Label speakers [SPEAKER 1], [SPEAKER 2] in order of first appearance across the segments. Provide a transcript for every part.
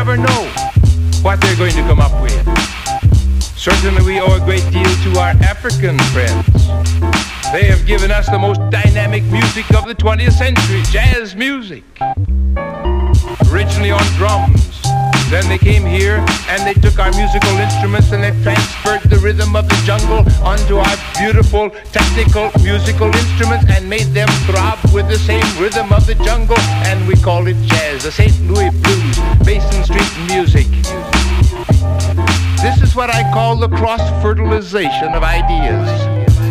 [SPEAKER 1] never know what they're going to come up with. Certainly we owe a great deal to our African friends. They have given us the most dynamic music of the 20th century, jazz music. Originally on drums. Then they came here and they took our musical instruments and they transferred the rhythm of the jungle onto our beautiful technical musical instruments and made them throb with the same rhythm of the jungle, and we call it jazz, the St. Louis blues, Basin Street music. This is what I call the cross-fertilization of ideas.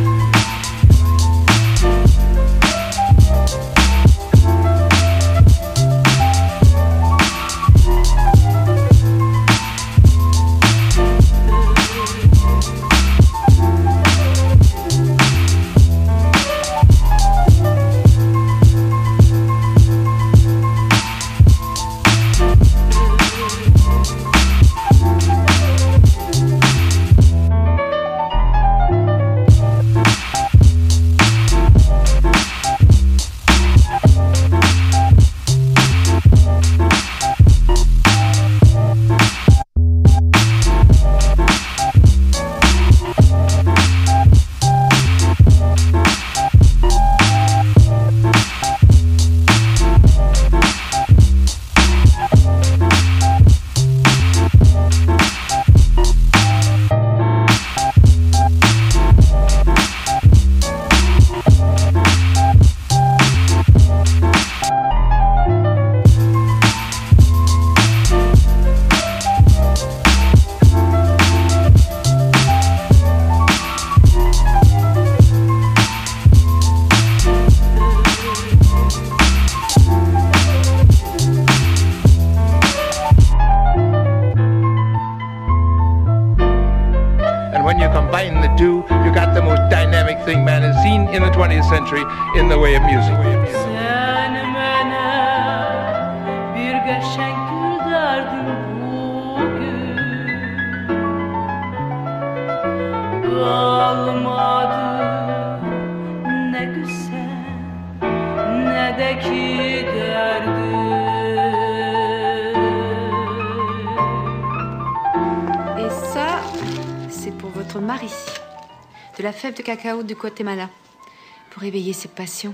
[SPEAKER 1] In the way of music.
[SPEAKER 2] Sen bana bir geçen gül derdin bugün kalmadı ne güzel ne de ki derdin.
[SPEAKER 3] Et ça, c'est pour votre mari, de la fève de cacao du Guatemala. Pour éveiller ses passions.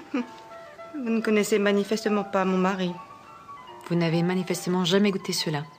[SPEAKER 4] Vous ne connaissez manifestement pas mon mari.
[SPEAKER 3] Vous n'avez manifestement jamais goûté cela.